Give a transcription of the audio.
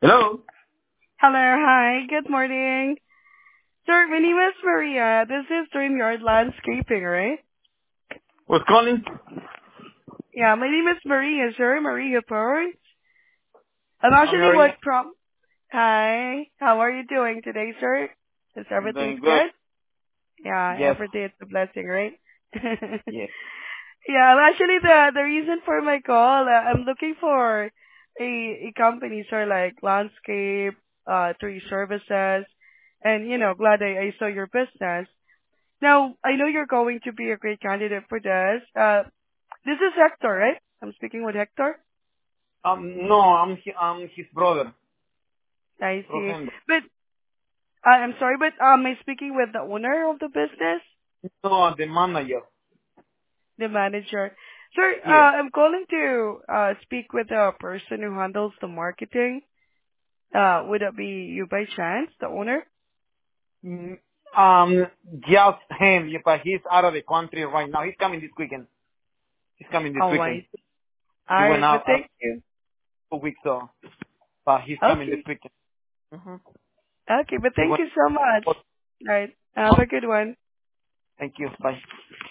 Hello? Hello, hi, good morning. Sir, my name is Maria. This is StreamYard Landscaping, right? Who's calling? Yeah, my name is Maria, sir. Maria Port. I'm I'm actually Maria. what prom. Hi, how are you doing today, sir? Is I'm everything's doing good. good? Yeah, Yes. every day it's a blessing, right? Yes. Yeah, actually the reason for my call, I'm looking for a company, sir, like landscape, tree services, and glad I saw your business. Now, I know you're going to be a great candidate for this. This is Hector, right? I'm speaking with Hector. No, I'm his brother, I see. Rosendo. But I'm sorry, but am I speaking with the owner of the business, No, the manager. the manager? Sir, Yes. I'm calling to speak with the person who handles the marketing. Would it be you by chance, the owner? Mm, Um, just him, yeah, but he's out of the country right now. He's coming this weekend. He's coming this Oh, weekend. I see. He All went right, out but thank you. 2 weeks ago, but he's coming this Okay, weekend. Mm-hmm. okay, but He thank went. you so much. Oh, All right, have a good one. thank you. Bye.